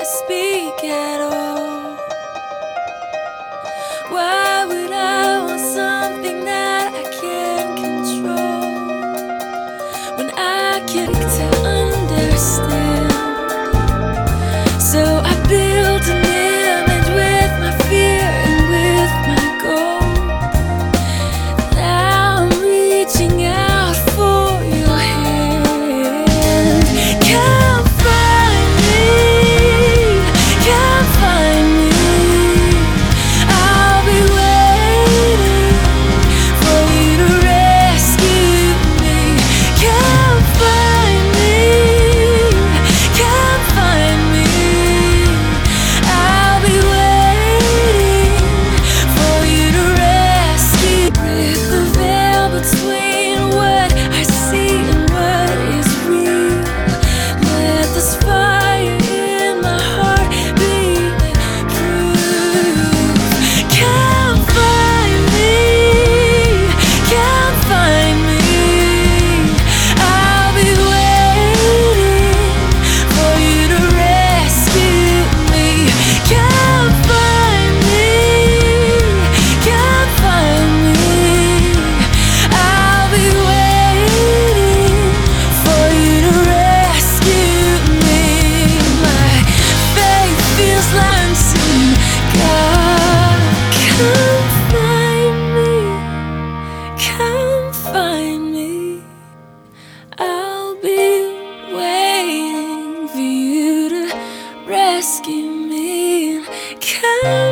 speak at all? Why would I want something that I can't control when I can to understand? So I build an image with my fear and with my goal. Now I'm reaching out for your hand. Come find me, come find me. I'll be waiting for you to rescue me. Come find me, come find me. I'll be waiting for you to rescue. Break the veil between what I see and what is real. Let this fire in my heart be proof. Come find me, come find me. I'll be waiting for you to rescue me. Come find me, come find me. I'll be waiting for you to rescue me. My faith feels like unseen. God, come find me, come find me. I'll be waiting for you to rescue me. Come